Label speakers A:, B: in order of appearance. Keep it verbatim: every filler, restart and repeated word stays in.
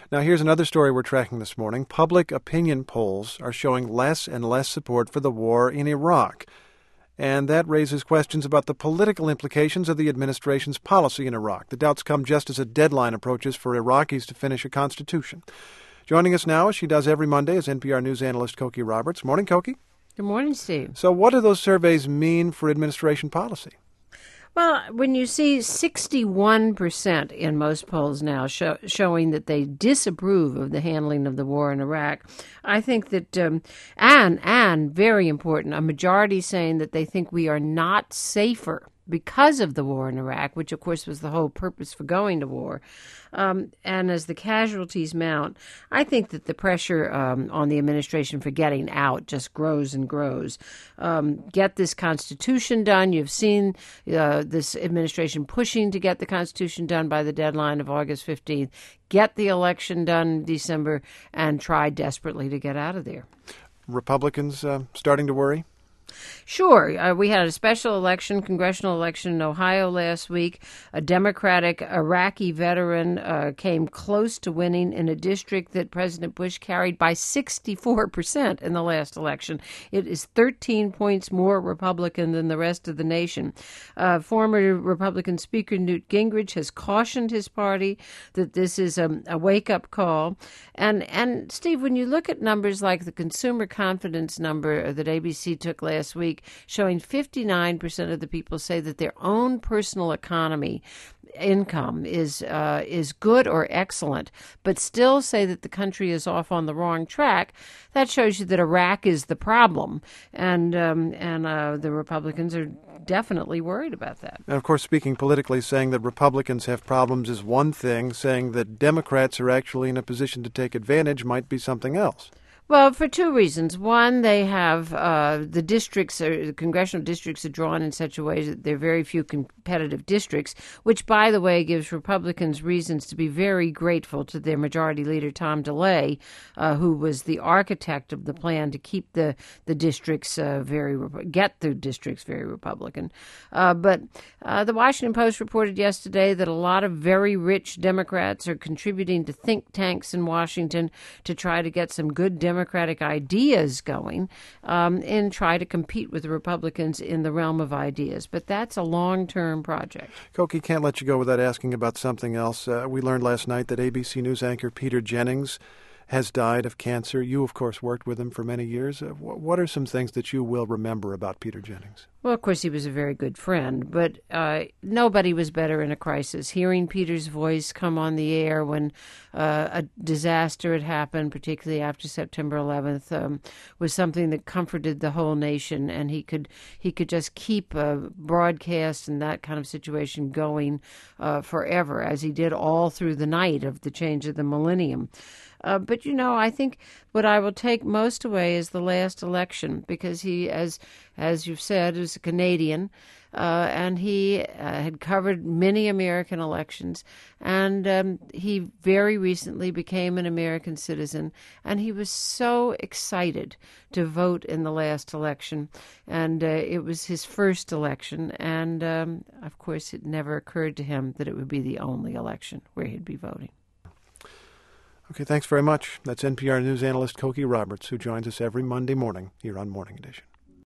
A: Now, here's another story we're tracking this morning. Public opinion polls are showing less and less support for the war in Iraq. And that raises questions about the political implications of the administration's policy in Iraq. The doubts come just as a deadline approaches for Iraqis to finish a constitution. Joining us now, as she does every Monday, is N P R News analyst Cokie Roberts. Morning, Cokie.
B: Good morning, Steve.
A: So what do those surveys mean for administration policy?
B: Well, when you see sixty-one percent in most polls now show, showing that they disapprove of the handling of the war in Iraq, I think that, um, and, and very important, a majority saying that they think we are not safer because of the war in Iraq, which, of course, was the whole purpose for going to war. Um, and as the casualties mount, I think that the pressure um, on the administration for getting out just grows and grows. Um, get this Constitution done. You've seen uh, this administration pushing to get the Constitution done by the deadline of August fifteenth. Get the election done in December and try desperately to get out of there.
A: Republicans uh, starting to worry?
B: Sure. Uh, we had a special election, congressional election in Ohio last week. A Democratic Iraqi veteran uh, came close to winning in a district that President Bush carried by sixty-four percent in the last election. It is thirteen points more Republican than the rest of the nation. Uh, former Republican Speaker Newt Gingrich has cautioned his party that this is a, a wake-up call. And, and, Steve, when you look at numbers like the consumer confidence number that A B C took last Last week, showing fifty-nine percent of the people say that their own personal economy income is uh, is good or excellent, but still say that the country is off on the wrong track. That shows you that Iraq is the problem, and um, and uh, the Republicans are definitely worried about that.
A: And of course, speaking politically, saying that Republicans have problems is one thing. Saying that Democrats are actually in a position to take advantage might be something else.
B: Well, for two reasons. One, they have uh, the districts, or the congressional districts are drawn in such a way that there are very few competitive districts, which, by the way, gives Republicans reasons to be very grateful to their majority leader, Tom DeLay, uh, who was the architect of the plan to keep the, the districts uh, very, get the districts very Republican. Uh, but uh, the Washington Post reported yesterday that a lot of very rich Democrats are contributing to think tanks in Washington to try to get some good Democratic Democratic ideas going um, and try to compete with the Republicans in the realm of ideas. But that's a long-term project.
A: Cokie, can't let you go without asking about something else. Uh, we learned last night that A B C News anchor Peter Jennings has died of cancer. You, of course, worked with him for many years. Uh, what are some things that you will remember about Peter Jennings?
B: Well, of course, he was a very good friend, but uh, nobody was better in a crisis. Hearing Peter's voice come on the air when uh, a disaster had happened, particularly after September eleventh, um, was something that comforted the whole nation, and he could he could just keep a broadcast and that kind of situation going uh, forever, as he did all through the night of the change of the millennium. Uh, but, you know, I think what I will take most away is the last election, because he, as as you've said, is a Canadian, uh, and he uh, had covered many American elections, and um, he very recently became an American citizen, and he was so excited to vote in the last election, and uh, it was his first election, and um, of course it never occurred to him that it would be the only election where he'd be voting.
A: Okay, thanks very much. That's N P R News analyst Cokie Roberts, who joins us every Monday morning here on Morning Edition.